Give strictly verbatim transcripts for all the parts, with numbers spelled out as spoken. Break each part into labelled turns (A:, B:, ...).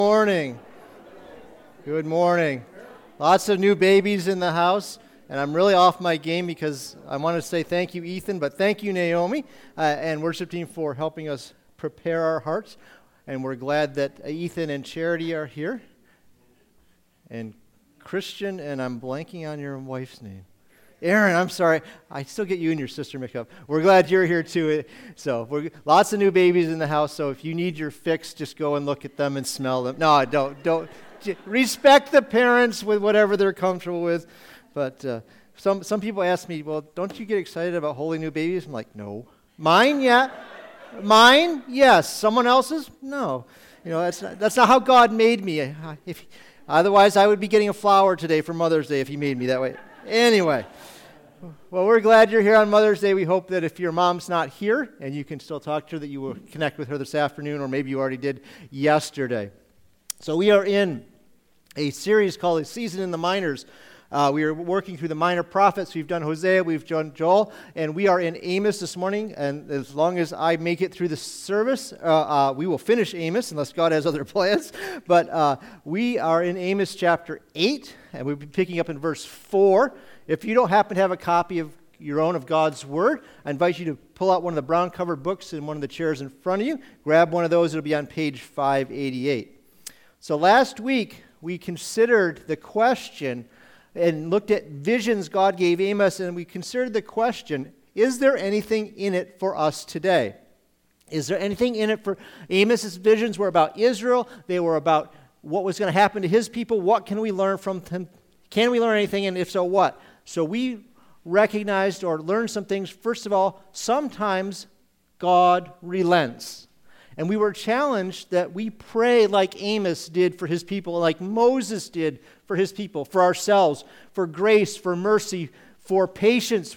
A: Morning. Good morning. Lots of new babies in the house, and I'm really off my game because I want to say thank you, Ethan, but thank you, Naomi, uh, and worship team for helping us prepare our hearts. And we're glad that Ethan and Charity are here. And Christian, and I'm blanking on your wife's name. Aaron, I'm sorry. I still get you and your sister mixed up. We're glad you're here too. So, we're, lots of new babies in the house. So, if you need your fix, just go and look at them and smell them. No, don't. Don't. Respect the parents with whatever they're comfortable with. But uh, some some people ask me, well, don't you get excited about holy new babies? I'm like, no. Mine, yeah. Mine, yes. Someone else's, no. You know, that's not, that's not how God made me. If otherwise, I would be getting a flower today for Mother's Day if He made me that way. Anyway. Well, we're glad you're here on Mother's Day. We hope that if your mom's not here and you can still talk to her, that you will connect with her this afternoon, or maybe you already did yesterday. So we are in a series called A Season in the Minors. Uh, we are working through the minor prophets. We've done Hosea, we've done Joel, and we are in Amos this morning. And as long as I make it through the service, uh, uh, we will finish Amos, unless God has other plans. But uh, we are in Amos chapter eight, and we'll be picking up in verse four. If you don't happen to have a copy of your own of God's Word, I invite you to pull out one of the brown-covered books in one of the chairs in front of you. Grab one of those. It'll be on page five eighty-eight. So last week, we considered the question and looked at visions God gave Amos, and we considered the question, is there anything in it for us today? Is there anything in it for Amos's visions were about Israel. They were about what was going to happen to his people. What can we learn from them? Can we learn anything, and if so, what? So we recognized or learned some things. First of all, sometimes God relents. And we were challenged that we pray like Amos did for his people, like Moses did for his people, for ourselves, for grace, for mercy, for patience.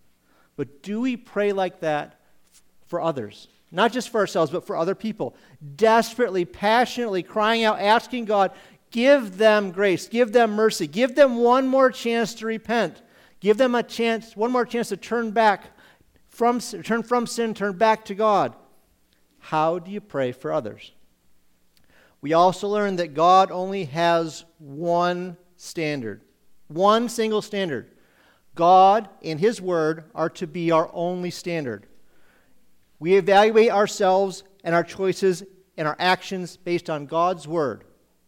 A: But do we pray like that for others? Not just for ourselves, but for other people. Desperately, passionately crying out, asking God, give them grace, give them mercy, give them one more chance to repent. Give them a chance, one more chance to turn back from turn from sin, turn back to God. How do you pray for others? We also learned that God only has one standard, one single standard. God and His Word are to be our only standard. We evaluate ourselves and our choices and our actions based on God's Word.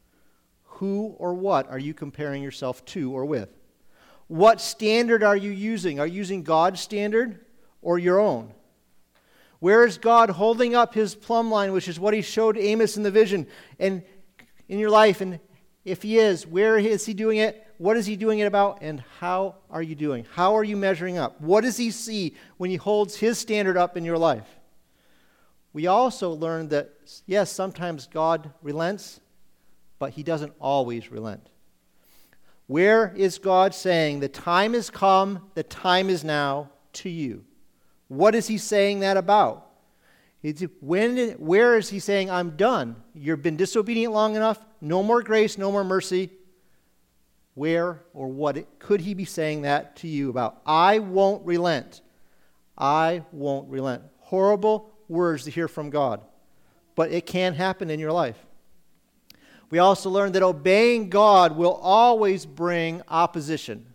A: Who or what are you comparing yourself to or with? What standard are you using? Are you using God's standard or your own? Where is God holding up His plumb line, which is what He showed Amos in the vision, and in your life? And if He is, where is He doing it? What is He doing it about? And how are you doing? How are you measuring up? What does He see when He holds His standard up in your life? We also learned that, yes, sometimes God relents, but He doesn't always relent. Where is God saying, the time has come, the time is now to you? What is He saying that about? When, where is He saying, I'm done? You've been disobedient long enough. No more grace, no more mercy. Where or what could He be saying that to you about? I won't relent. I won't relent. Horrible words to hear from God. But it can happen in your life. We also learned that obeying God will always bring opposition.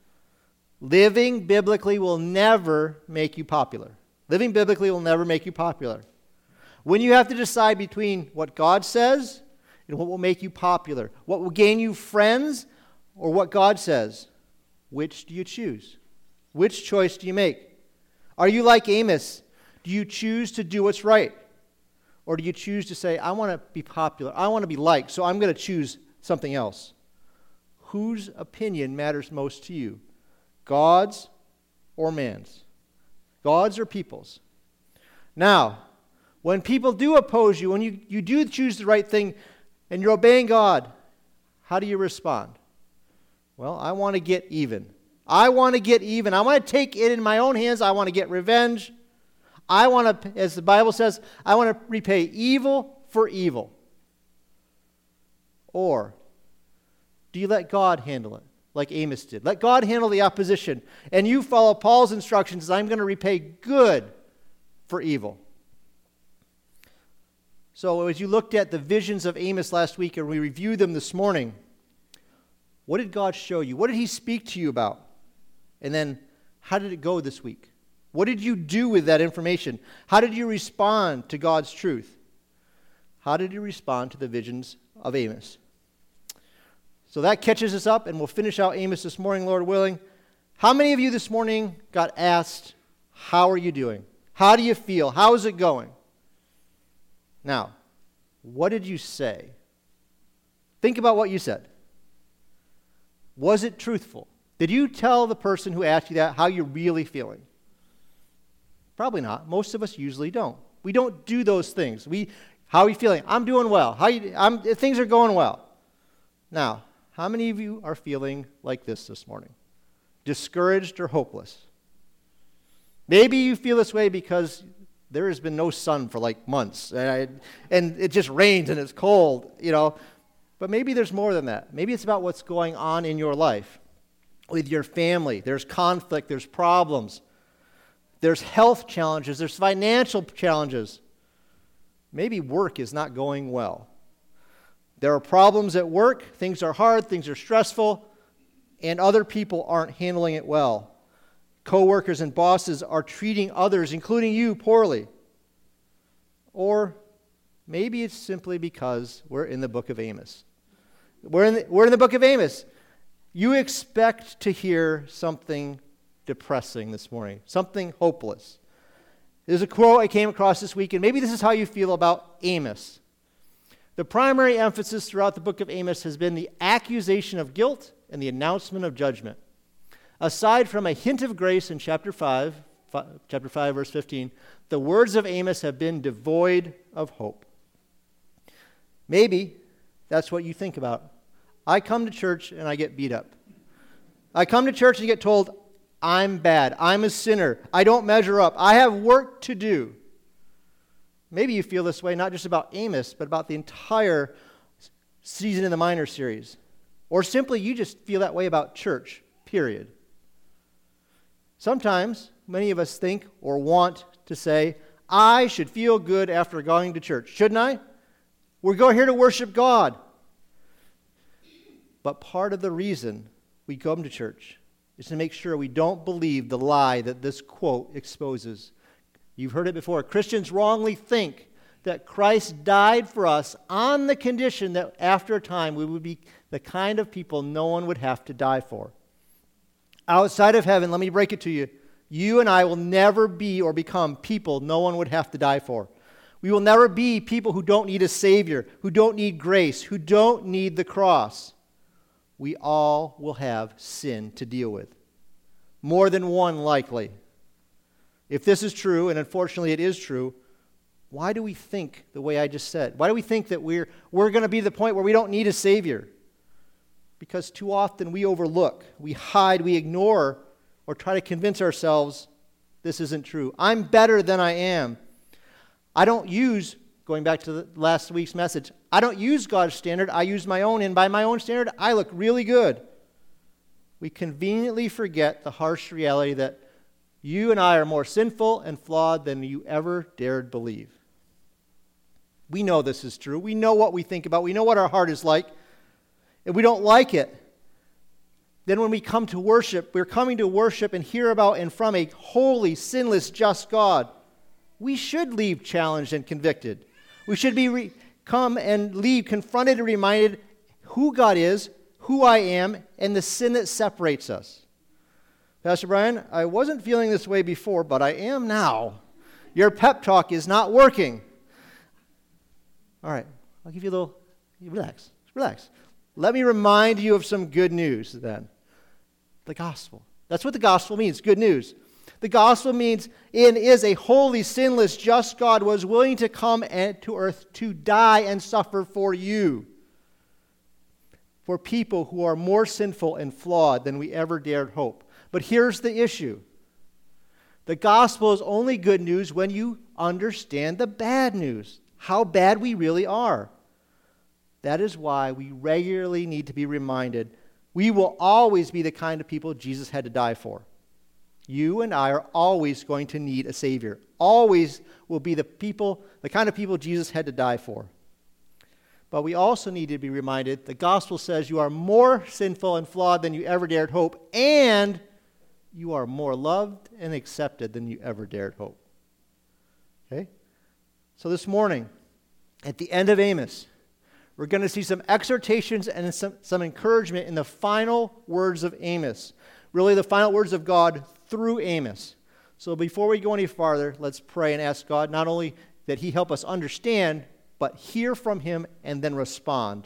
A: Living biblically will never make you popular. Living biblically will never make you popular. When you have to decide between what God says and what will make you popular, what will gain you friends or what God says, which do you choose? Which choice do you make? Are you like Amos? Do you choose to do what's right? Or do you choose to say, I want to be popular, I want to be liked, so I'm going to choose something else? Whose opinion matters most to you? God's or man's? God's or people's? Now, when people do oppose you, when you, you do choose the right thing and you're obeying God, how do you respond? Well, I want to get even. I want to get even. I want to take it in my own hands. I want to get revenge. I want to, as the Bible says, I want to repay evil for evil. Or do you let God handle it like Amos did? Let God handle the opposition. And you follow Paul's instructions, I'm going to repay good for evil. So as you looked at the visions of Amos last week and we reviewed them this morning, what did God show you? What did he speak to you about? And then how did it go this week? What did you do with that information? How did you respond to God's truth? How did you respond to the visions of Amos? So that catches us up, and we'll finish out Amos this morning, Lord willing. How many of you this morning got asked, how are you doing? How do you feel? How is it going? Now, what did you say? Think about what you said. Was it truthful? Did you tell the person who asked you that how you're really feeling? Probably not. Most of us usually don't. We don't do those things. We, how are you feeling? I'm doing well. How you, I'm, things are going well. Now, how many of you are feeling like this this morning? Discouraged or hopeless? Maybe you feel this way because there has been no sun for like months, and, I, and it just rains and it's cold, you know. But maybe there's more than that. Maybe it's about what's going on in your life, with your family. There's conflict, there's problems, there's health challenges, there's financial challenges. Maybe work is not going well. There are problems at work, things are hard, things are stressful, and other people aren't handling it well. Co-workers and bosses are treating others, including you, poorly. Or maybe it's simply because we're in the book of Amos. We're in the, we're in the book of Amos. You expect to hear something depressing this morning, something hopeless. There's a quote I came across this week, and maybe this is how you feel about Amos. The primary emphasis throughout the book of Amos has been the accusation of guilt and the announcement of judgment. Aside from a hint of grace in chapter five, five, chapter five, verse fifteen, the words of Amos have been devoid of hope. Maybe that's what you think about. I come to church and I get beat up. I come to church and get told, I'm bad. I'm a sinner. I don't measure up. I have work to do. Maybe you feel this way not just about Amos, but about the entire Season in the Minor series. Or simply you just feel that way about church, period. Sometimes many of us think or want to say, I should feel good after going to church. Shouldn't I? We're going here to worship God. But part of the reason we come to church is to make sure we don't believe the lie that this quote exposes. You've heard it before. Christians wrongly think that Christ died for us on the condition that after a time we would be the kind of people no one would have to die for. Outside of heaven, let me break it to you, you and I will never be or become people no one would have to die for. We will never be people who don't need a Savior, who don't need grace, who don't need the cross. We all will have sin to deal with. More than one likely. If this is true, and unfortunately it is true, why do we think the way I just said? Why do we think that we're, we're going to be to the point where we don't need a Savior? Because too often we overlook, we hide, we ignore, or try to convince ourselves this isn't true. I'm better than I am. I don't use, going back to the last week's message, I don't use God's standard, I use my own, and by my own standard, I look really good. We conveniently forget the harsh reality that you and I are more sinful and flawed than you ever dared believe. We know this is true. We know what we think about. We know what our heart is like. And we don't like it. Then when we come to worship, we're coming to worship and hear about and from a holy, sinless, just God. We should leave challenged and convicted. We should be re- come and leave confronted and reminded who God is, who I am, and the sin that separates us. Pastor Brian, I wasn't feeling this way before, but I am now. Your pep talk is not working. All right, I'll give you a little, relax, relax. Let me remind you of some good news then. The gospel. That's what the gospel means, good news. The gospel means in is a holy, sinless, just God was willing to come to earth to die and suffer for you. For people who are more sinful and flawed than we ever dared hope. But here's the issue. The gospel is only good news when you understand the bad news, how bad we really are. That is why we regularly need to be reminded we will always be the kind of people Jesus had to die for. You and I are always going to need a Savior. Always will be the people, the kind of people Jesus had to die for. But we also need to be reminded the gospel says you are more sinful and flawed than you ever dared hope, and you are more loved and accepted than you ever dared hope. Okay? So this morning, at the end of Amos, we're going to see some exhortations and some, some encouragement in the final words of Amos. Really the final words of God through Amos. So before we go any farther, let's pray and ask God not only that He help us understand, but hear from Him and then respond.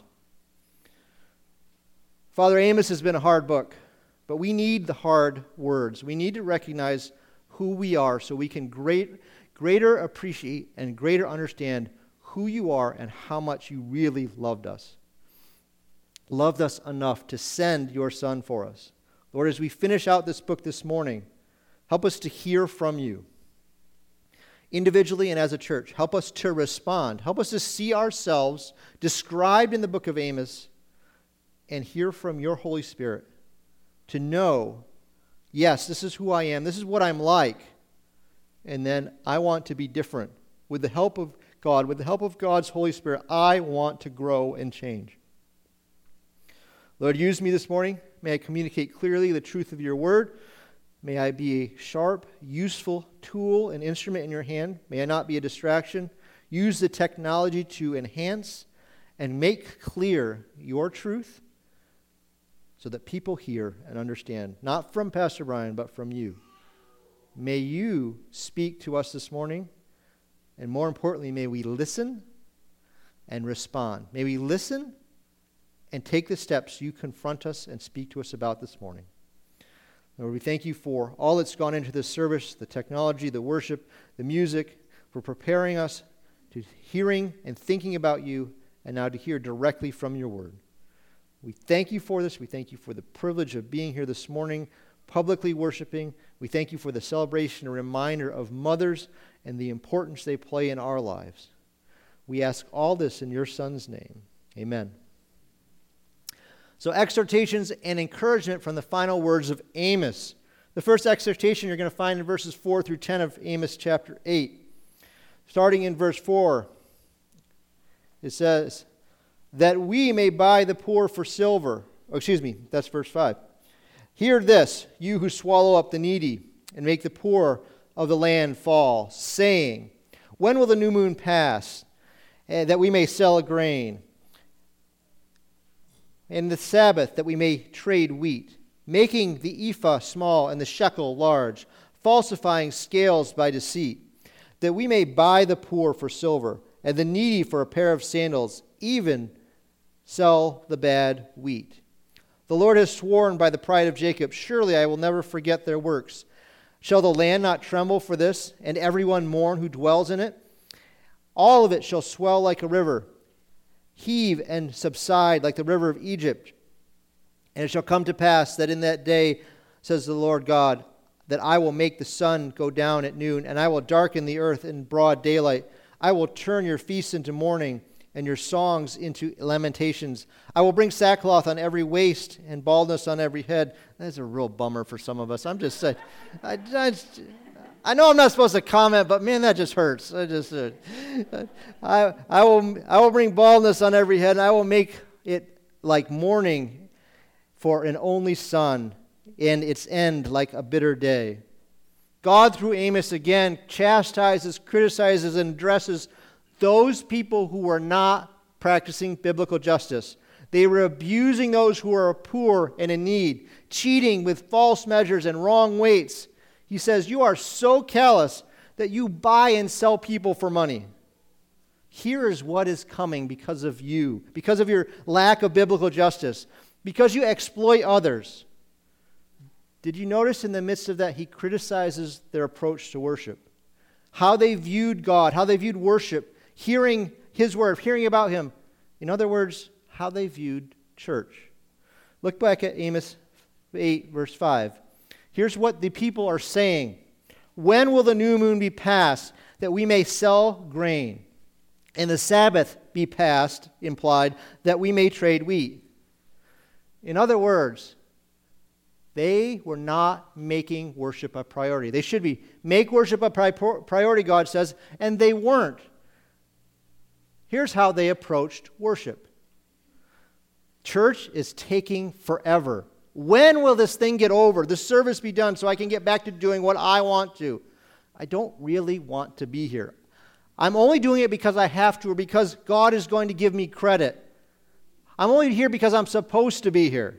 A: Father, Amos has been a hard book, but we need the hard words. We need to recognize who we are so we can great, greater appreciate and greater understand who you are and how much you really loved us. Loved us enough to send your Son for us. Lord, as we finish out this book this morning, help us to hear from you. Individually and as a church, help us to respond. Help us to see ourselves described in the book of Amos and hear from your Holy Spirit. To know, yes, this is who I am. This is what I'm like. And then I want to be different. With the help of God, with the help of God's Holy Spirit, I want to grow and change. Lord, use me this morning. May I communicate clearly the truth of your word. May I be a sharp, useful tool and instrument in your hand. May I not be a distraction. Use the technology to enhance and make clear your truth so that people hear and understand, not from Pastor Brian, but from you. May you speak to us this morning, and more importantly, may we listen and respond. May we listen and take the steps you confront us and speak to us about this morning. Lord, we thank you for all that's gone into this service, the technology, the worship, the music, for preparing us to hearing and thinking about you, and now to hear directly from your word. We thank you for this. We thank you for the privilege of being here this morning, publicly worshiping. We thank you for the celebration, a reminder of mothers and the importance they play in our lives. We ask all this in your Son's name. Amen. So exhortations and encouragement from the final words of Amos. The first exhortation you're going to find in verses four through ten of Amos chapter eight. Starting in verse four, it says, that we may buy the poor for silver. Oh, excuse me, that's verse five. Hear this, you who swallow up the needy and make the poor of the land fall, saying, when will the new moon pass, uh, that we may sell a grain? And the Sabbath, that we may trade wheat, making the ephah small and the shekel large, falsifying scales by deceit, that we may buy the poor for silver, and the needy for a pair of sandals, even sell the bad wheat. The Lord has sworn by the pride of Jacob, surely I will never forget their works. Shall the land not tremble for this, and everyone mourn who dwells in it? All of it shall swell like a river, heave and subside like the river of Egypt. And it shall come to pass that in that day, says the Lord God, that I will make the sun go down at noon, and I will darken the earth in broad daylight. I will turn your feasts into mourning, and your songs into lamentations. I will bring sackcloth on every waist and baldness on every head. That's a real bummer for some of us. I'm just saying, I, I, I know I'm not supposed to comment, but man, that just hurts. I just, uh, I, I will, I will bring baldness on every head, and I will make it like mourning for an only son, and its end like a bitter day. God, through Amos again, chastises, criticizes, and addresses those people who were not practicing biblical justice. They were abusing those who are poor and in need, cheating with false measures and wrong weights. He says, you are so callous that you buy and sell people for money. Here is what is coming because of you, because of your lack of biblical justice, because you exploit others. Did you notice in the midst of that, he criticizes their approach to worship? How they viewed God, how they viewed worship, hearing his word, hearing about him. In other words, how they viewed church. Look back at Amos eight, verse five. Here's what the people are saying. When will the new moon be passed, that we may sell grain? And the Sabbath be passed, implied, that we may trade wheat. In other words, They were not making worship a priority. They should be. Make worship a pri- priority, God says, and they weren't. Here's how they approached worship. Church is taking forever. When will this thing get over? The service be done so I can get back to doing what I want to? I don't really want to be here. I'm only doing it because I have to or because God is going to give me credit. I'm only here because I'm supposed to be here.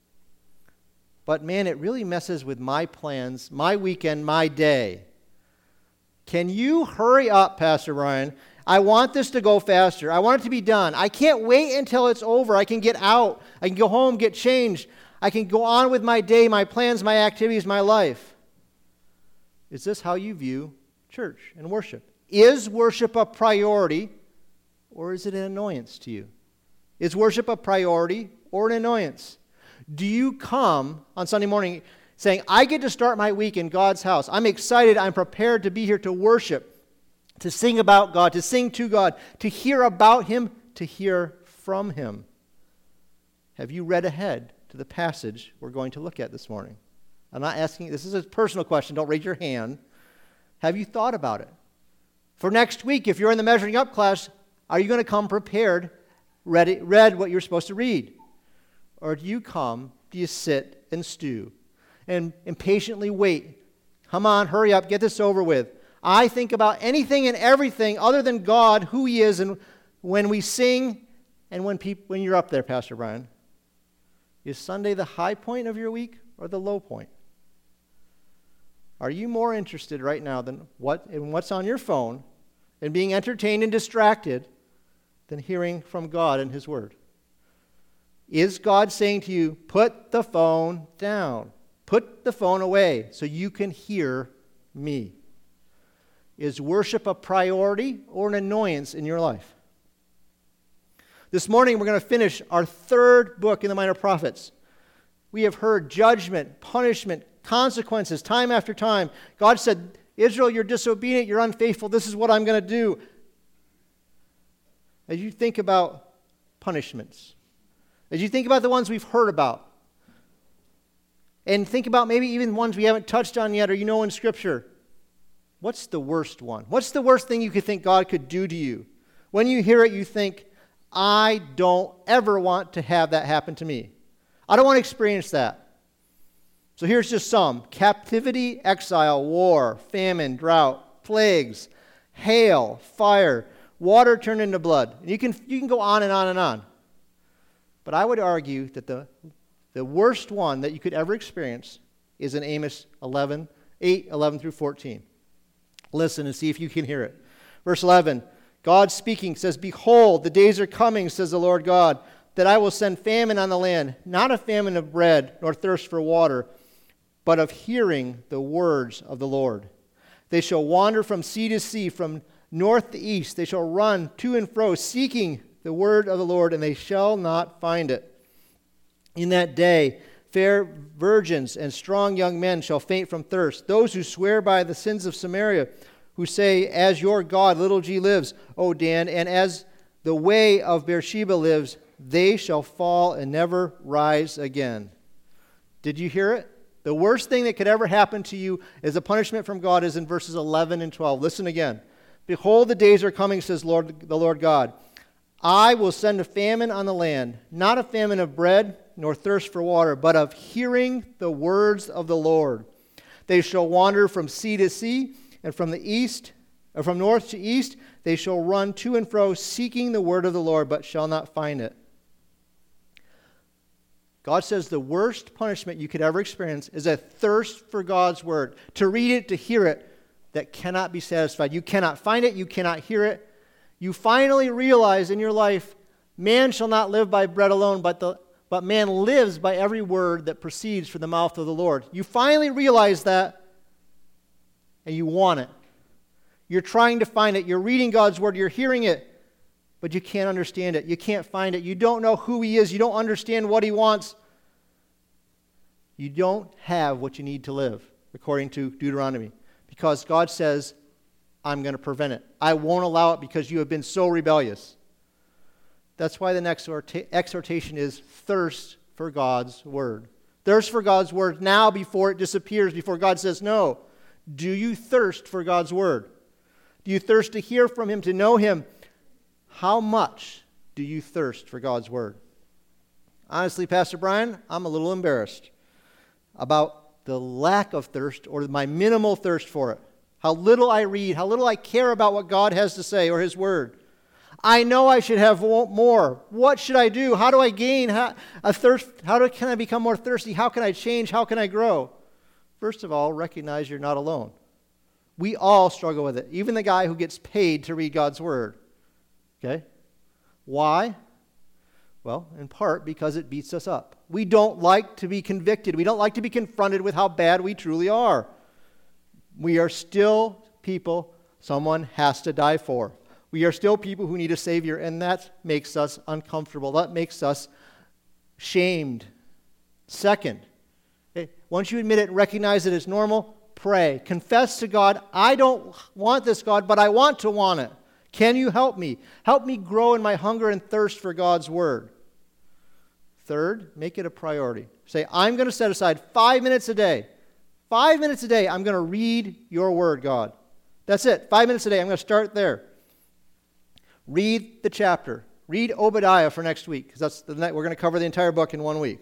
A: But man, it really messes with my plans, my weekend, my day. Can you hurry up, Pastor Brian? I want this to go faster. I want it to be done. I can't wait until it's over. I can get out. I can go home, get changed. I can go on with my day, my plans, my activities, my life. Is this how you view church and worship? Is worship a priority or is it an annoyance to you? Is worship a priority or an annoyance? Do you come on Sunday morning saying, I get to start my week in God's house. I'm excited. I'm prepared to be here to worship, to sing about God, to sing to God, to hear about Him, to hear from Him. Have you read ahead to the passage we're going to look at this morning? I'm not asking, this is a personal question. Don't raise your hand. Have you thought about it? For next week, if you're in the Measuring Up class, are you going to come prepared, read, read what you're supposed to read? Or do you come, do you sit and stew and impatiently wait? Come on, hurry up, get this over with. I think about anything and everything other than God, who He is, and when we sing and when people, when you're up there, Pastor Brian. Is Sunday the high point of your week or the low point? Are you more interested right now than what in what's on your phone and being entertained and distracted than hearing from God and His Word? Is God saying to you, put the phone down, put the phone away so you can hear me? Is worship a priority or an annoyance in your life? This morning we're going to finish our third book in the Minor Prophets. We have heard judgment, punishment, consequences time after time. God said, Israel, you're disobedient, you're unfaithful, this is what I'm going to do. As you think about punishments, as you think about the ones we've heard about, and think about maybe even ones we haven't touched on yet or you know in Scripture, what's the worst one? What's the worst thing you could think God could do to you? When you hear it, you think, I don't ever want to have that happen to me. I don't want to experience that. So here's just some. Captivity, exile, war, famine, drought, plagues, hail, fire, water turned into blood. And you can, you can go on and on and on. But I would argue that the, the worst one that you could ever experience is in Amos eleven, eight, eleven through fourteen. Listen and see if you can hear it. Verse eleven, God speaking says, Behold, the days are coming, says the Lord God, that I will send famine on the land, not a famine of bread, nor thirst for water, but of hearing the words of the Lord. They shall wander from sea to sea, from north to east. They shall run to and fro, seeking the word of the Lord, and they shall not find it. In that day, fair virgins and strong young men shall faint from thirst. Those who swear by the sins of Samaria, who say, As your God, little g lives, O Dan, and as the way of Beersheba lives, they shall fall and never rise again. Did you hear it? The worst thing that could ever happen to you as a punishment from God is in verses eleven and twelve. Listen again. Behold, the days are coming, says Lord, the Lord God. I will send a famine on the land, not a famine of bread, nor thirst for water, but of hearing the words of the Lord. They shall wander from sea to sea, and from the east, or from north to east, they shall run to and fro, seeking the word of the Lord, but shall not find it. God says the worst punishment you could ever experience is a thirst for God's word, to read it, to hear it, that cannot be satisfied. You cannot find it, you cannot hear it. You finally realize in your life, man shall not live by bread alone, but, the, but man lives by every word that proceeds from the mouth of the Lord. You finally realize that, and you want it. You're trying to find it. You're reading God's word, you're hearing it, but you can't understand it. You can't find it. You don't know who He is. You don't understand what He wants. You don't have what you need to live, according to Deuteronomy, because God says, I'm going to prevent it. I won't allow it because you have been so rebellious. That's why the next exhortation is thirst for God's word. Thirst for God's word now before it disappears, before God says no. Do you thirst for God's word? Do you thirst to hear from him, to know him? How much do you thirst for God's word? Honestly, Pastor Brian, I'm a little embarrassed about the lack of thirst or my minimal thirst for it. How little I read, how little I care about what God has to say or his word. I know I should have more. What should I do? How do I gain a thirst? How do, can I become more thirsty? How can I change? How can I grow? First of all, recognize you're not alone. We all struggle with it. Even the guy who gets paid to read God's word. Okay? Why? Well, in part because it beats us up. We don't like to be convicted. We don't like to be confronted with how bad we truly are. We are still people someone has to die for. We are still people who need a Savior, and that makes us uncomfortable. That makes us shamed. Second, okay, once you admit it and recognize it as normal, pray. Confess to God, I don't want this, God, but I want to want it. Can you help me? Help me grow in my hunger and thirst for God's word. Third, make it a priority. Say, I'm going to set aside five minutes a day. Five minutes a day, I'm going to read your word, God. That's it. Five minutes a day. I'm going to start there. Read the chapter. Read Obadiah for next week, because that's the night we're going to cover the entire book in one week.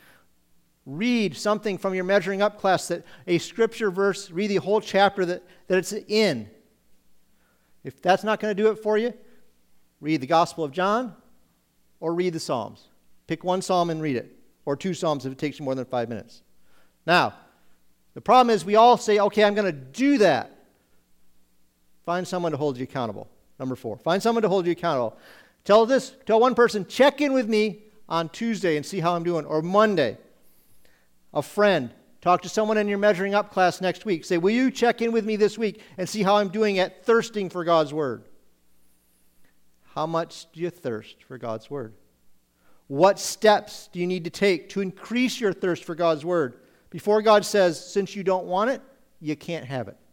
A: Read something from your measuring up class, that a scripture verse, read the whole chapter that, that it's in. If that's not going to do it for you, read the Gospel of John or read the Psalms. Pick one psalm and read it, or two psalms if it takes you more than five minutes. Now, the problem is we all say, okay, I'm going to do that. Find someone to hold you accountable. Number four, find someone to hold you accountable. Tell this, tell one person, check in with me on Tuesday and see how I'm doing, or Monday. A friend, talk to someone in your measuring up class next week. Say, will you check in with me this week and see how I'm doing at thirsting for God's word? How much do you thirst for God's word? What steps do you need to take to increase your thirst for God's word before God says, since you don't want it, you can't have it?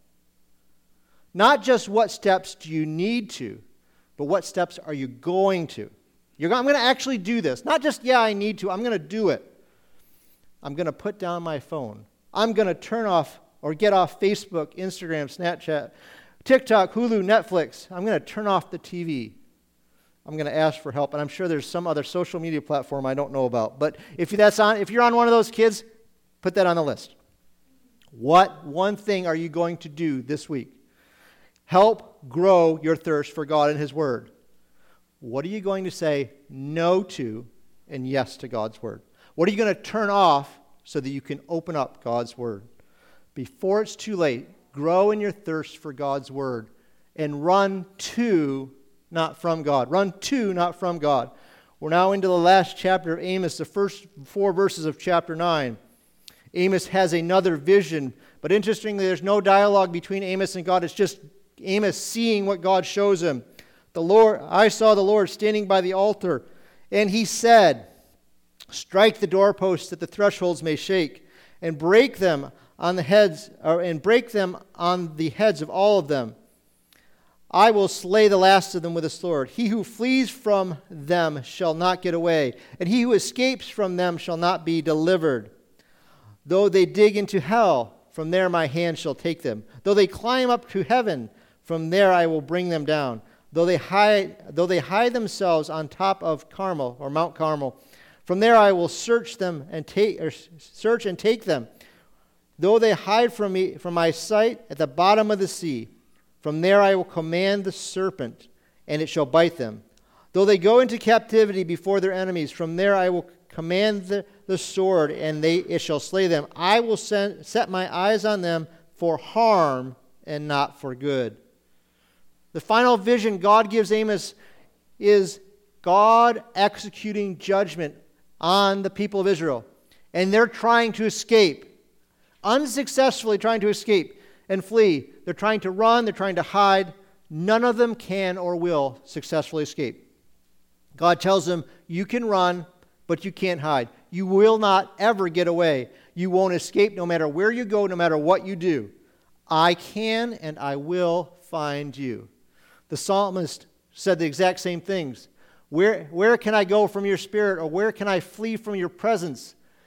A: Not just what steps do you need to, but what steps are you going to? You're, I'm going to actually do this. Not just, yeah, I need to. I'm going to do it. I'm going to put down my phone. I'm going to turn off or get off Facebook, Instagram, Snapchat, TikTok, Hulu, Netflix. I'm going to turn off the T V. I'm going to ask for help. And I'm sure there's some other social media platform I don't know about. But if that's on, if you're on one of those kids, put that on the list. What one thing are you going to do this week? Help grow your thirst for God and his word. What are you going to say no to and yes to God's word? What are you going to turn off so that you can open up God's word? Before it's too late, grow in your thirst for God's word and run to, not from God. Run to, not from God. We're now into the last chapter of Amos, the first four verses of chapter nine. Amos has another vision, but interestingly, there's no dialogue between Amos and God. It's just Amos seeing what God shows him. The Lord, I saw the Lord standing by the altar, and he said, strike the doorposts that the thresholds may shake, and break them on the heads, or, and break them on the heads of all of them. I will slay the last of them with a sword. He who flees from them shall not get away, and he who escapes from them shall not be delivered. Though they dig into hell, from there my hand shall take them. Though they climb up to heaven, from there I will bring them down. Though they hide, though they hide themselves on top of Carmel or Mount Carmel, from there I will search them and take, or search and take them. Though they hide from me, from my sight at the bottom of the sea, from there I will command the serpent, and it shall bite them. Though they go into captivity before their enemies, from there I will command the, the sword, and they it shall slay them. I will send, set my eyes on them for harm and not for good. The final vision God gives Amos is God executing judgment on the people of Israel. And they're trying to escape, unsuccessfully trying to escape and flee. They're trying to run, they're trying to hide. None of them can or will successfully escape. God tells them, you can run, but you can't hide. You will not ever get away. You won't escape no matter where you go, no matter what you do. I can and I will find you. The psalmist said the exact same things. Where, where can I go from your spirit, or where can I flee from your presence?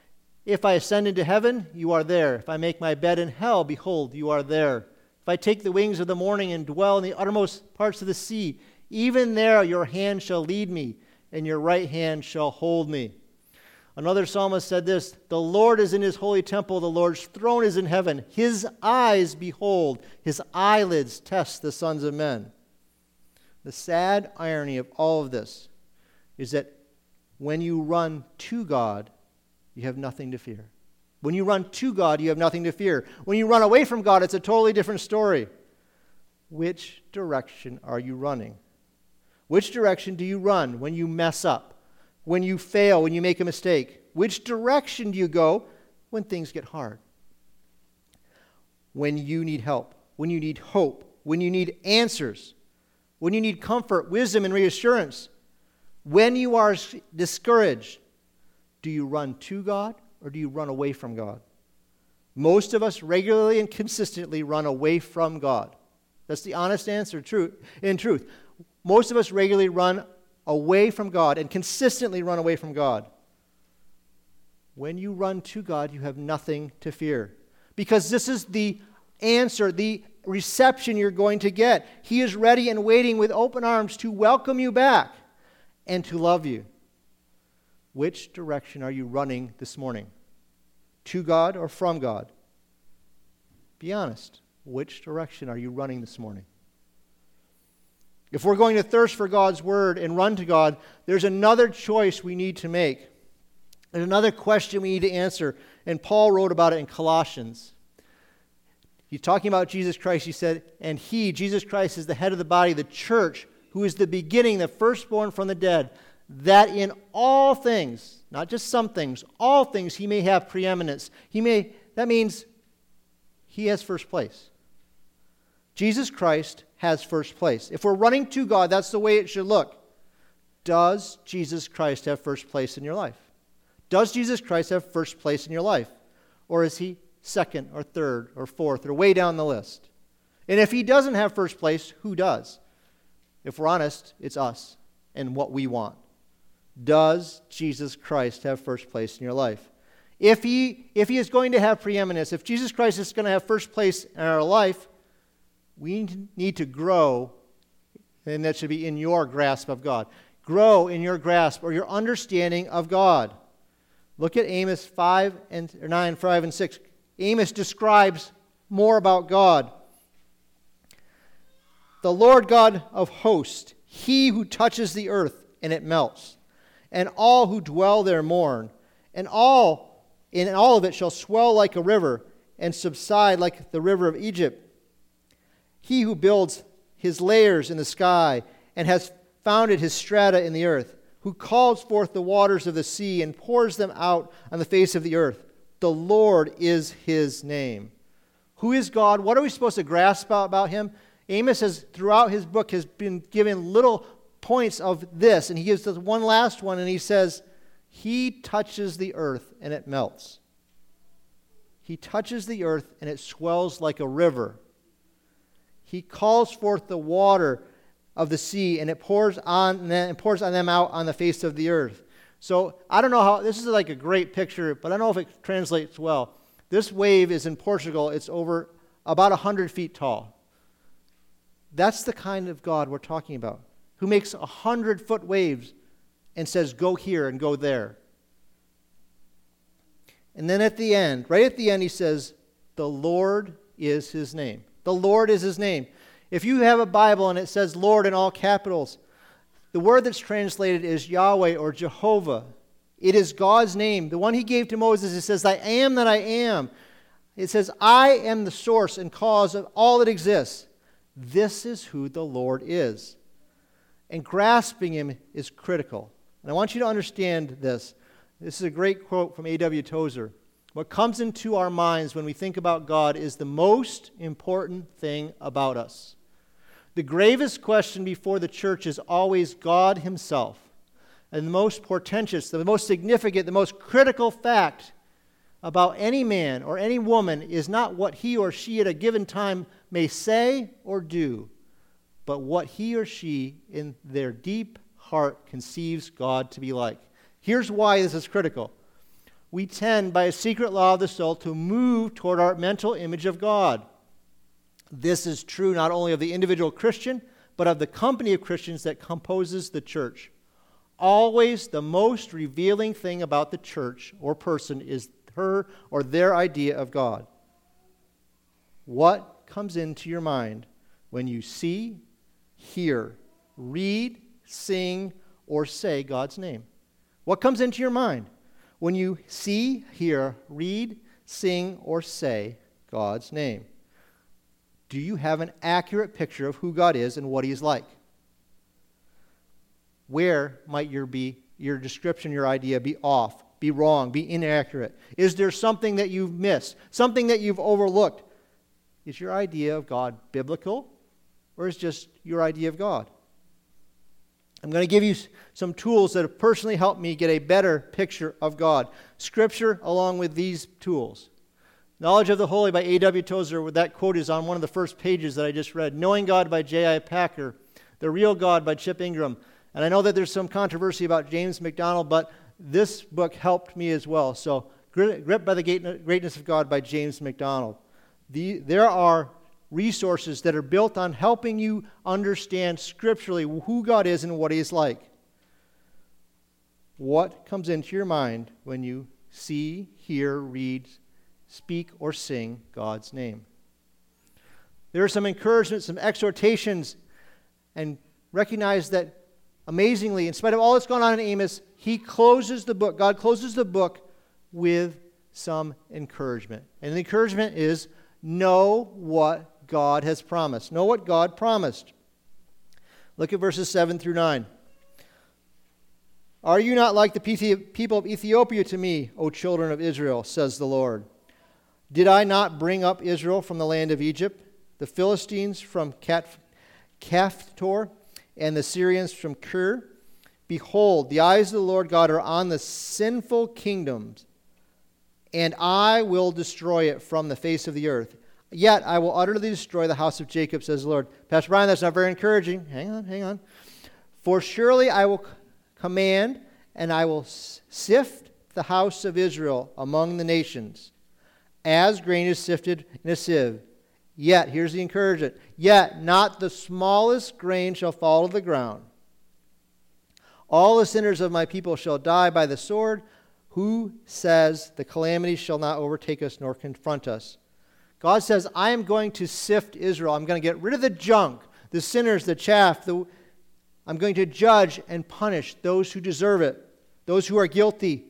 A: If I ascend into heaven, you are there. If I make my bed in hell, behold, you are there. If I take the wings of the morning and dwell in the uttermost parts of the sea, even there your hand shall lead me, and your right hand shall hold me. Another psalmist said this, the Lord is in his holy temple, the Lord's throne is in heaven. His eyes behold, his eyelids test the sons of men. The sad irony of all of this is that when you run to God, you have nothing to fear. When you run to God, you have nothing to fear. When you run away from God, it's a totally different story. Which direction are you running? Which direction do you run when you mess up? When you fail, when you make a mistake? Which direction do you go when things get hard? When you need help, when you need hope, when you need answers, when you need comfort, wisdom, and reassurance, when you are discouraged, do you run to God or do you run away from God? Most of us regularly and consistently run away from God. That's the honest answer, true, in truth. Most of us regularly run away from God and consistently run away from God. When you run to God, you have nothing to fear. Because this is the answer, the reception you're going to get. He is ready and waiting with open arms to welcome you back and to love you. Which direction are you running this morning? To God or from God? Be honest. Which direction are you running this morning? If we're going to thirst for God's word and run to God, there's another choice we need to make. And another question we need to answer. And Paul wrote about it in Colossians. He's talking about Jesus Christ. He said, and he, Jesus Christ, is the head of the body, the church, who is the beginning, the firstborn from the dead, that in all things, not just some things, all things he may have preeminence. He may, that means he has first place. Jesus Christ has first place. If we're running to God, that's the way it should look. Does Jesus Christ have first place in your life? Does Jesus Christ have first place in your life? Or is he second or third or fourth or way down the list? And if he doesn't have first place, who does? If we're honest, it's us and what we want. Does Jesus Christ have first place in your life? If he, if he is going to have preeminence, if Jesus Christ is going to have first place in our life, we need to grow, and that should be in your grasp of God. Grow in your grasp or your understanding of God. Look at Amos five and or nine, five and six. Amos describes more about God. The Lord God of hosts, he who touches the earth and it melts, and all who dwell there mourn, and all in all of it shall swell like a river and subside like the river of Egypt. He who builds his layers in the sky and has founded his strata in the earth, who calls forth the waters of the sea and pours them out on the face of the earth. The Lord is his name. Who is God? What are we supposed to grasp about him? Amos has, throughout his book, has been given little points of this, and he gives us one last one, and he says, he touches the earth and it melts. He touches the earth and it swells like a river. He calls forth the water of the sea, and it pours on and pours on them out on the face of the earth. So I don't know how, this is like a great picture, but I don't know if it translates well. This wave is in Portugal. It's over about one hundred feet tall. That's the kind of God we're talking about, who makes one hundred foot waves and says, go here and go there. And then at the end, right at the end, he says, the Lord is his name. The Lord is his name. If you have a Bible and it says Lord in all capitals, the word that's translated is Yahweh or Jehovah. It is God's name. The one he gave to Moses, it says, I am that I am. It says, I am the source and cause of all that exists. This is who the Lord is. And grasping him is critical. And I want you to understand this. This is a great quote from A W Tozer. What comes into our minds when we think about God is the most important thing about us. The gravest question before the church is always God himself. And the most portentous, the most significant, the most critical fact about any man or any woman is not what he or she at a given time may say or do, but what he or she in their deep heart conceives God to be like. Here's why this is critical. we tend, by a secret law of the soul, to move toward our mental image of God. This is true not only of the individual Christian, but of the company of Christians that composes the church. Always the most revealing thing about the church or person is her or their idea of God. What comes into your mind when you see, hear, read, sing, or say God's name? What comes into your mind when you see, hear, read, sing, or say God's name? Do you have an accurate picture of who God is and what He's like? Where might your be your description, your idea be off, be wrong, be inaccurate? Is there something that you've missed, something that you've overlooked? Is your idea of God biblical, or is it just your idea of God? I'm going to give you some tools that have personally helped me get a better picture of God. Scripture along with these tools. Knowledge of the Holy by A W Tozer, that quote is on one of the first pages that I just read. Knowing God by J I Packer. The Real God by Chip Ingram. And I know that there's some controversy about James MacDonald, but this book helped me as well. So, Gripped by the Greatness of God by James MacDonald. The, there are resources that are built on helping you understand scripturally who God is and what He is like. What comes into your mind when you see, hear, read, speak, or sing God's name? There are some encouragements, some exhortations, and recognize that amazingly, in spite of all that's gone on in Amos, he closes the book, God closes the book with some encouragement. And the encouragement is, know what God has promised. Know what God promised. Look at verses seven through nine. Are you not like the people of Ethiopia to me, O children of Israel, says the Lord? Did I not bring up Israel from the land of Egypt, the Philistines from Caphtor, and the Syrians from Kir? Behold, the eyes of the Lord God are on the sinful kingdoms, and I will destroy it from the face of the earth. Yet I will utterly destroy the house of Jacob, says the Lord. Pastor Brian, that's not very encouraging. Hang on, hang on. For surely I will command, and I will sift the house of Israel among the nations, as grain is sifted in a sieve. Yet, here's the encouragement, yet not the smallest grain shall fall to the ground. All the sinners of my people shall die by the sword. Who says the calamity shall not overtake us nor confront us? God says, I am going to sift Israel. I'm going to get rid of the junk, the sinners, the chaff. The, I'm going to judge and punish those who deserve it, those who are guilty.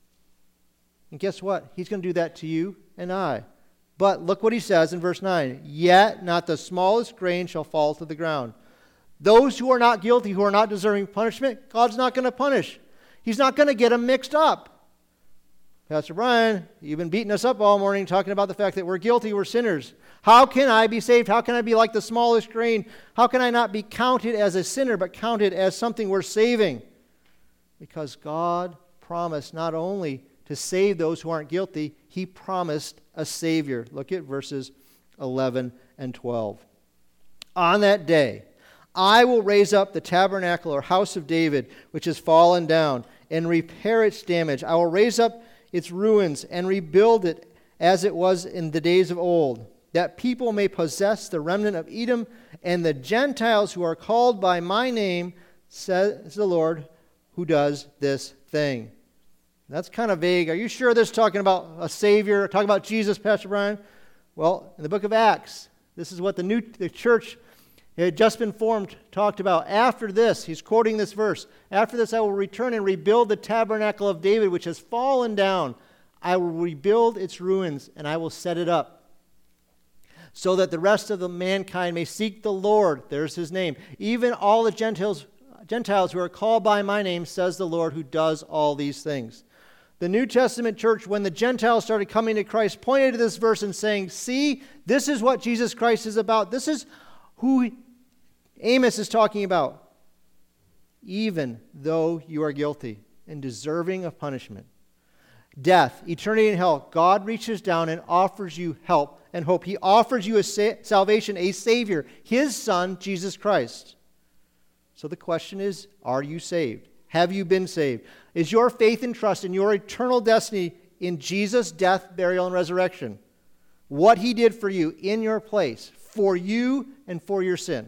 A: And guess what? He's going to do that to you and I. But look what he says in verse nine. Yet not the smallest grain shall fall to the ground. Those who are not guilty, who are not deserving punishment, God's not going to punish. He's not going to get them mixed up. Pastor Brian, you've been beating us up all morning talking about the fact that we're guilty, we're sinners. How can I be saved? How can I be like the smallest grain? How can I not be counted as a sinner, but counted as something worth saving? Because God promised not only to save those who aren't guilty, He promised a Savior. Look at verses eleven and twelve. On that day, I will raise up the tabernacle or house of David, which has fallen down, and repair its damage. I will raise up its ruins and rebuild it as it was in the days of old, that people may possess the remnant of Edom, and the Gentiles who are called by my name, says the Lord, who does this thing. That's kind of vague. Are you sure this is talking about a Savior, talking about Jesus, Pastor Brian? Well, in the book of Acts, this is what the new the church had just been formed talked about. After this, he's quoting this verse, after this I will return and rebuild the tabernacle of David, which has fallen down. I will rebuild its ruins, and I will set it up, so that the rest of the mankind may seek the Lord. There's his name. Even all the Gentiles, Gentiles who are called by my name, says the Lord, who does all these things. The New Testament church, when the Gentiles started coming to Christ, pointed to this verse and saying, see, this is what Jesus Christ is about. This is who Amos is talking about. Even though you are guilty and deserving of punishment, death, eternity in hell, God reaches down and offers you help and hope. He offers you a sa- salvation, a Savior, His Son, Jesus Christ. So the question is, are you saved? Have you been saved? Is your faith and trust in your eternal destiny in Jesus' death, burial, and resurrection. What he did for you in your place, for you and for your sin.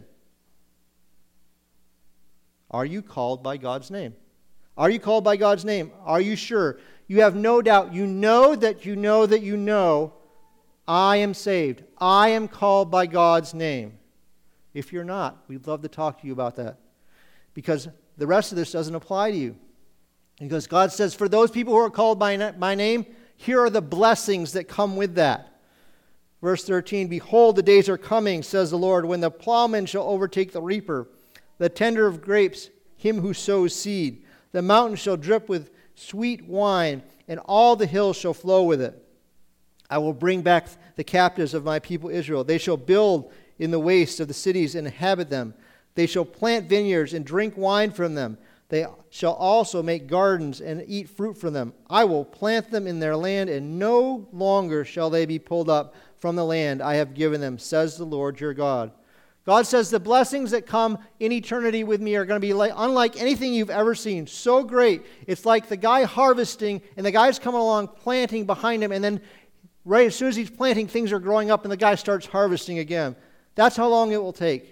A: Are you called by God's name? Are you called by God's name? Are you sure? You have no doubt. You know that you know that you know I am saved. I am called by God's name. If you're not, we'd love to talk to you about that. Because the rest of this doesn't apply to you. Because God says, for those people who are called by my name, here are the blessings that come with that. Verse thirteen, behold, the days are coming, says the Lord, when the plowman shall overtake the reaper, the tender of grapes, him who sows seed. The mountains shall drip with sweet wine, and all the hills shall flow with it. I will bring back the captives of my people Israel. They shall build in the waste of the cities and inhabit them. They shall plant vineyards and drink wine from them. They shall also make gardens and eat fruit from them. I will plant them in their land, and no longer shall they be pulled up from the land I have given them, says the Lord your God. God says the blessings that come in eternity with me are going to be like, unlike anything you've ever seen. So great. It's like the guy harvesting, and the guy's coming along planting behind him, and then right as soon as he's planting, things are growing up, and the guy starts harvesting again. That's how long it will take.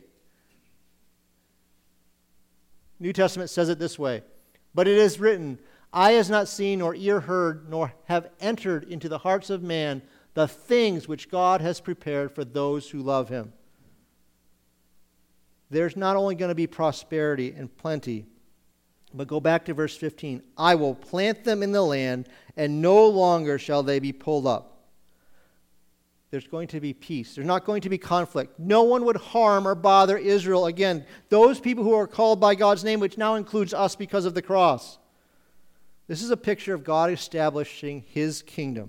A: New Testament says it this way, but it is written, eye has not seen, nor ear heard, nor have entered into the hearts of man the things which God has prepared for those who love him. There's not only going to be prosperity and plenty, but go back to verse fifteen. I will plant them in the land, and no longer shall they be pulled up. There's going to be peace. There's not going to be conflict. No one would harm or bother Israel again. Those people who are called by God's name, which now includes us because of the cross. This is a picture of God establishing his kingdom.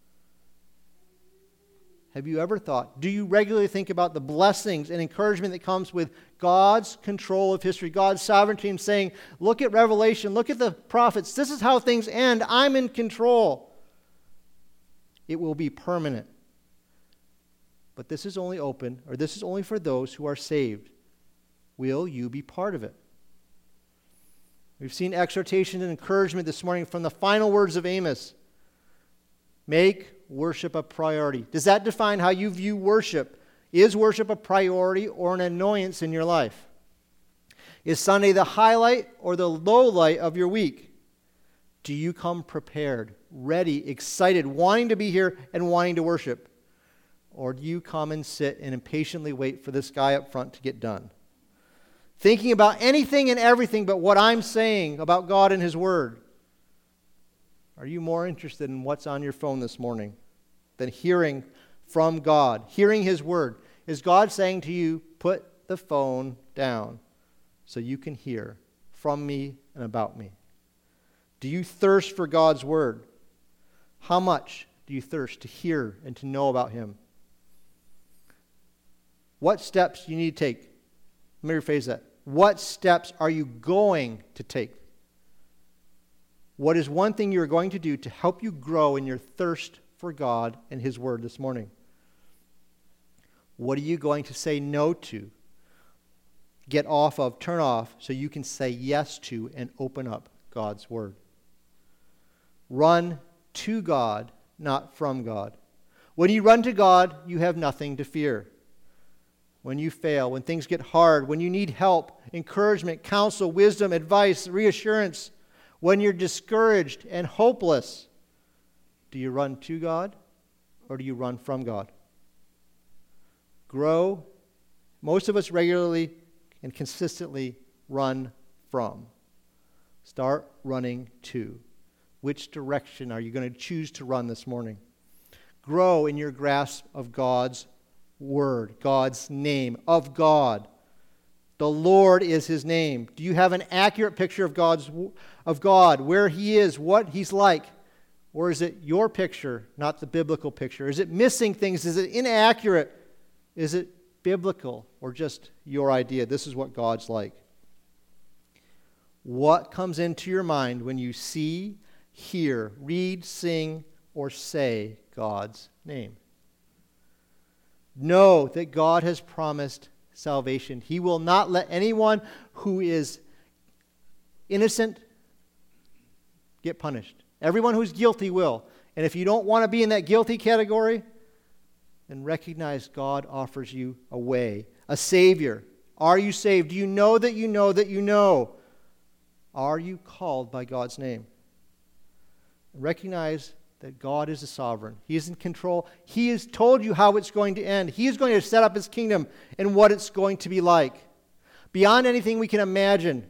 A: Have you ever thought, do you regularly think about the blessings and encouragement that comes with God's control of history, God's sovereignty, and saying, look at Revelation, look at the prophets, this is how things end, I'm in control. It will be permanent. But this is only open, or this is only for those who are saved. Will you be part of it? We've seen exhortation and encouragement this morning from the final words of Amos. Make worship a priority. Does that define how you view worship? Is worship a priority or an annoyance in your life? Is Sunday the highlight or the low light of your week? Do you come prepared, ready, excited, wanting to be here and wanting to worship? Or do you come and sit and impatiently wait for this guy up front to get done? Thinking about anything and everything but what I'm saying about God and his word. Are you more interested in what's on your phone this morning than hearing from God, hearing his word? Is God saying to you, put the phone down so you can hear from me and about me? Do you thirst for God's word? How much do you thirst to hear and to know about him? What steps do you need to take? Let me rephrase that. What steps are you going to take? What is one thing you're going to do to help you grow in your thirst for God and his word this morning? What are you going to say no to, get off of, turn off, so you can say yes to and open up God's word? Run to God, not from God. When you run to God, you have nothing to fear. When you fail, when things get hard, when you need help, encouragement, counsel, wisdom, advice, reassurance, when you're discouraged and hopeless, do you run to God or do you run from God? Grow. Most of us regularly and consistently run from. Start running to. Which direction are you going to choose to run this morning? Grow in your grasp of God's word, God's name, of God. The Lord is his name. Do you have an accurate picture of God's of God, where he is, what he's like? Or is it your picture, not the biblical picture? Is it missing things? Is it inaccurate? Is it biblical or just your idea? This is what God's like. What comes into your mind when you see, hear, read, sing, or say God's name? Know that God has promised salvation. He will not let anyone who is innocent get punished. Everyone who's guilty will. And if you don't want to be in that guilty category, then recognize God offers you a way, a Savior. Are you saved? Do you know that you know that you know? Are you called by God's name? Recognize that God is the sovereign. He is in control. He has told you how it's going to end. He is going to set up His kingdom and what it's going to be like. Beyond anything we can imagine.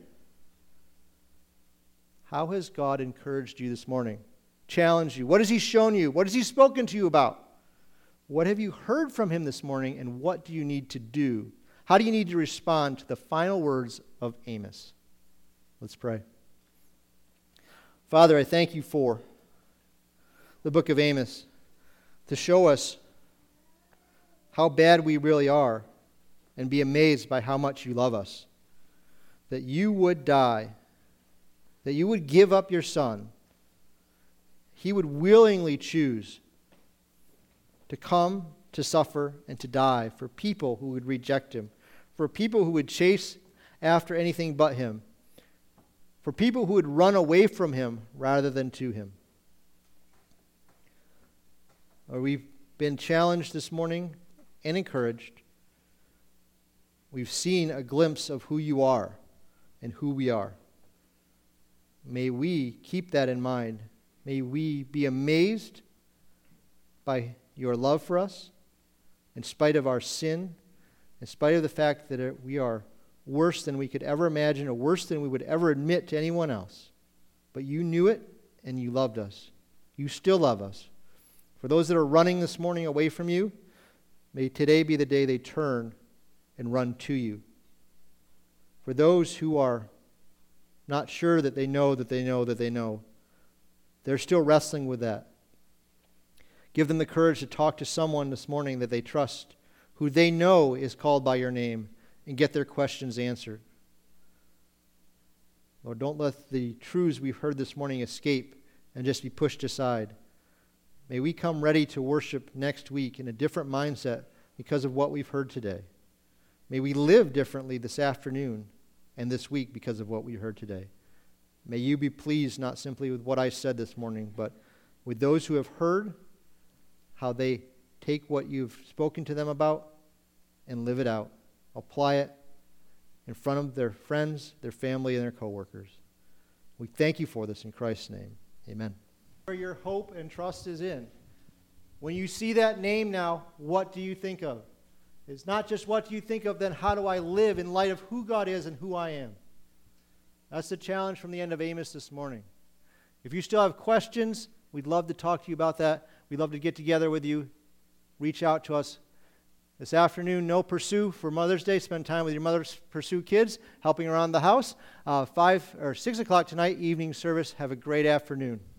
A: How has God encouraged you this morning? Challenged you? What has He shown you? What has He spoken to you about? What have you heard from Him this morning, and what do you need to do? How do you need to respond to the final words of Amos? Let's pray. Father, I thank you for the book of Amos to show us how bad we really are and be amazed by how much you love us. That you would die, that you would give up your Son. He would willingly choose to come, to suffer, and to die for people who would reject Him, for people who would chase after anything but Him, for people who would run away from Him rather than to Him. Lord, we've been challenged this morning and encouraged. We've seen a glimpse of who you are and who we are. May we keep that in mind. May we be amazed by your love for us, in spite of our sin, in spite of the fact that we are worse than we could ever imagine or worse than we would ever admit to anyone else. But you knew it and you loved us. You still love us. For those that are running this morning away from you, may today be the day they turn and run to you. For those who are not sure that they know that they know that they know, they're still wrestling with that. Give them the courage to talk to someone this morning that they trust, who they know is called by your name, and get their questions answered. Lord, don't let the truths we've heard this morning escape and just be pushed aside. May we come ready to worship next week in a different mindset because of what we've heard today. May we live differently this afternoon and this week because of what we heard today. May you be pleased not simply with what I said this morning, but with those who have heard, how they take what you've spoken to them about and live it out. Apply it in front of their friends, their family, and their coworkers. We thank you for this in Christ's name. Amen. Where your hope and trust is in. When you see that name now, what do you think of? It's not just what do you think of, then how do I live in light of who God is and who I am? That's the challenge from the end of Amos this morning. If you still have questions, we'd love to talk to you about that. We'd love to get together with you. Reach out to us. This afternoon, no Pursue for Mother's Day. Spend time with your Mother's Pursue kids, helping around the house. Uh, five or six o'clock tonight, evening service. Have a great afternoon.